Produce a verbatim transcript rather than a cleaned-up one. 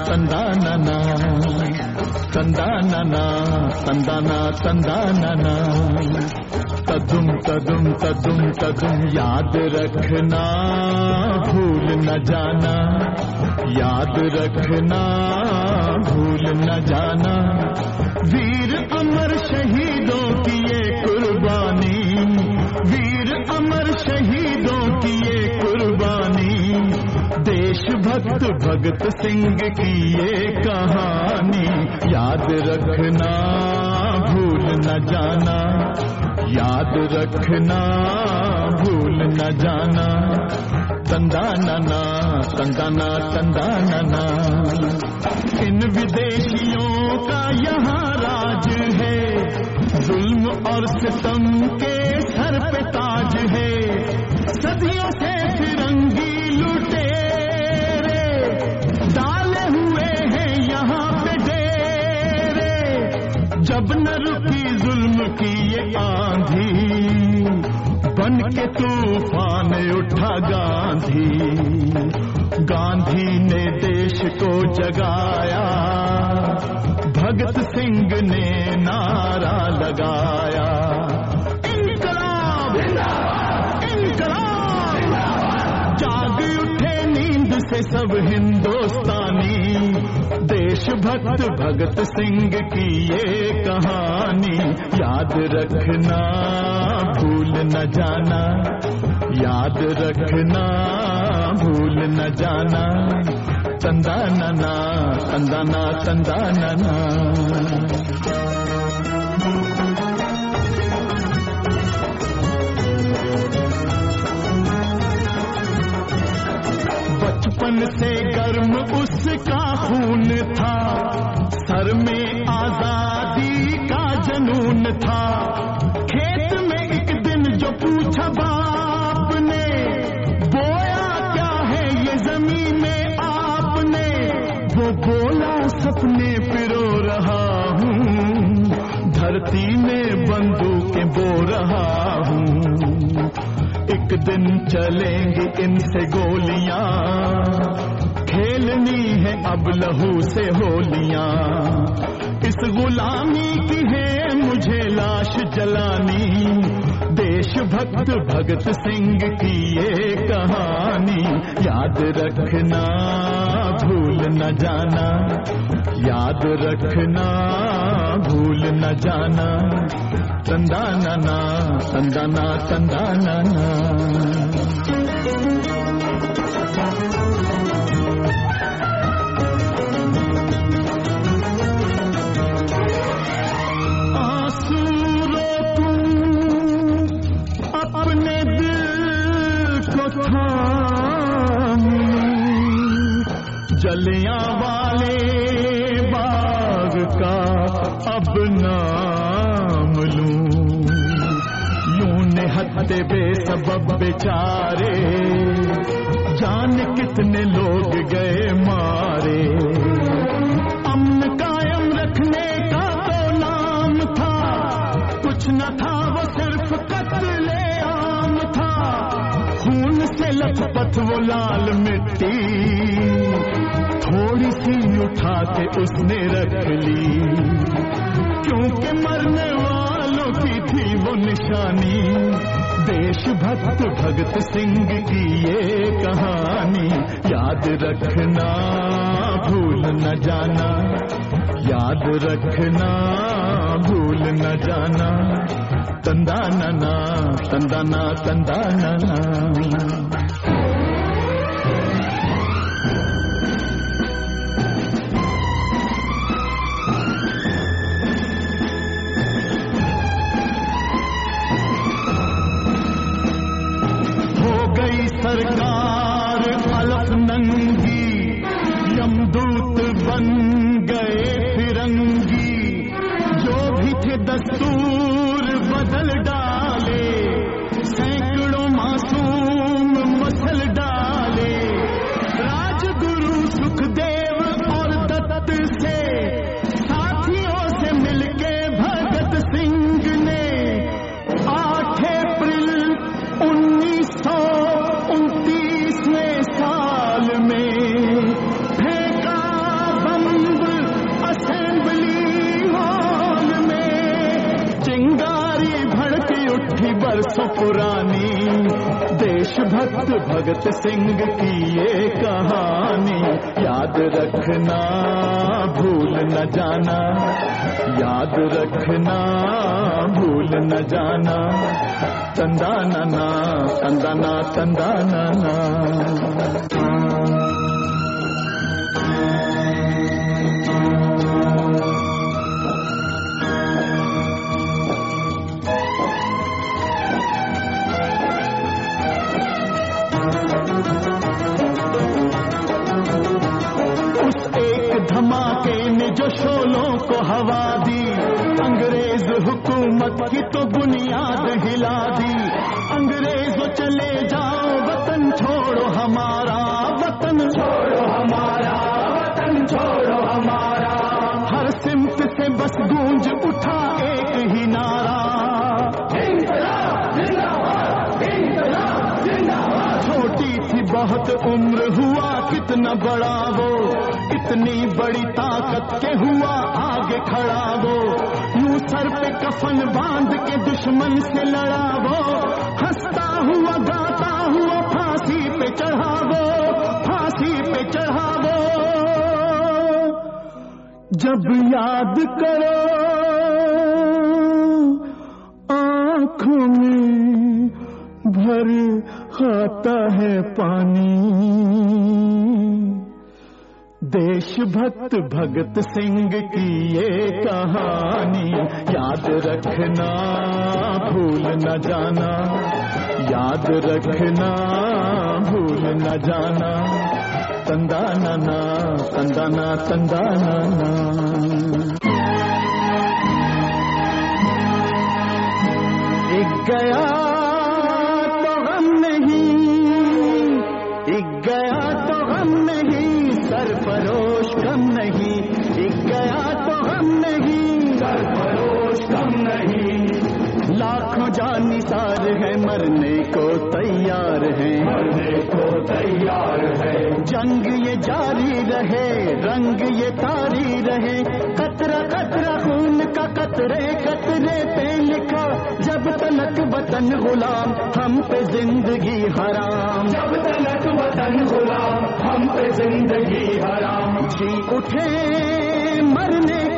तंदाना तंदाना तंदाना तंदाना तदुम तदुम तदुम तदुम याद रखना भूल न जाना, याद रखना भूल न जाना। वीर अमर शहीदों की ये कुर्बानी, वीर अमर शहीदों की ये कुर्बानी, देशभक्त भगत सिंह की ये कहानी। याद रखना भूल न जाना, याद रखना भूल न जाना। तंदाना तंदाना तंदाना इन विदेशियों का यहाँ राज है, जुल्म और सितम के सर पे ताज है। सदियों से फिरंगी लुटेरे डाले हुए हैं यहाँ पे डेरे, जब न रुकी जुल्म की ये आंधी, बन के तूफान उठा गांधी। गांधी ने देश को जगाया, भगत सिंह ने नारा लगाया, इनकलाब इनकलाब। जाग उठे नींद से सब हिंदुस्तानी, देशभक्त भगत सिंह की ये कहानी। याद रखना भूल न जाना, याद रखना भूल न जाना। तंदाना तंदाना तंदाना बचपन से गर्म उसका खून था, सर में आजादी का जनून था। खेत में एक दिन जो पूछा बाप ने, बोया क्या है ये जमीन में आपने, वो बोला सपने पिरो रहा हूँ, धरती में बंदूकें बो रहा हूँ। एक दिन चलेंगी इनसे गोलियां, खेलनी है अब लहू से होलियां। इस गुलामी की है मुझे लाश जलानी, देशभक्त भगत सिंह की ये कहानी। याद रखना भूल न जाना, याद रखना भूल न जाना। तंदाना तंदाना तंदाना अपने दिल को थाम, जलियांवाले बाग का अब नाम लूं। यूं निहत्ते बेसबब बेचारे, जान कितने लोग गए मारे। अमन कायम रखने का तो नाम था, कुछ न था वो सिर्फ कत्ले आम था। खून से लथपथ वो लाल मिट्टी, थोड़ी सी उठा के उसने रख ली, क्योंकि मरने वालों की थी वो निशानी। देशभक्त भगत सिंह की ये कहानी। याद रखना भूल न जाना, याद रखना भूल न जाना। तंदाना तंदाना तंदाना सरकार अलख नंगी, यमदूत बन गए फिरंगी। जो भी थे दस्तूर बदल डाले, सैकड़ों मासूम बरसों पुरानी देशभक्त भगत सिंह की ये कहानी। याद रखना भूल न जाना, याद रखना भूल न जाना। तंदा नाना तंदा ना तंदा नाना। धमाके ने जो शोलों को हवा दी, अंग्रेज हुकूमत की तो बुनियाद हिला दी। अंग्रेजों चले जाओ वतन छोड़ो हमारा, वतन छोड़ो हमारा, वतन छोड़ो हमारा। हर सिमत से बस गूंज उठा एक ही नारा, छोटी थी बहुत उम्र हुआ कितना बड़ा वो, इतनी बड़ी ताकत के हुआ आगे खड़ा वो। यूं सर पे कफन बांध के दुश्मन से लड़ा वो, हंसता हुआ गाता हुआ फांसी पे चढ़ा वो, फांसी पे चढ़ा वो। जब याद करो आंखों में भर आता है पानी। देशभक्त भगत सिंह की ये कहानी। याद रखना भूल न जाना, याद रखना भूल न जाना। तंदा नाना तंदा ना तंदा नाना। एक गया तो गम नहीं, एक गया तो गम नहीं, सरफरोश कम नहीं। एक गया तो गम नहीं, सरफरोश कम नहीं। लाखों जान निसार है मरने को तैयार है, मरने को तैयार है। जंग ये जारी रहे, रंग ये तारी रहे। कतरा कतरा खून का कतरे कतरे पे लिखा, जब तलक वतन गुलाम हम पे जिंदगी हराम, जब तलक वतन गुलाम हम पे जिंदगी हराम। जी उठे मरने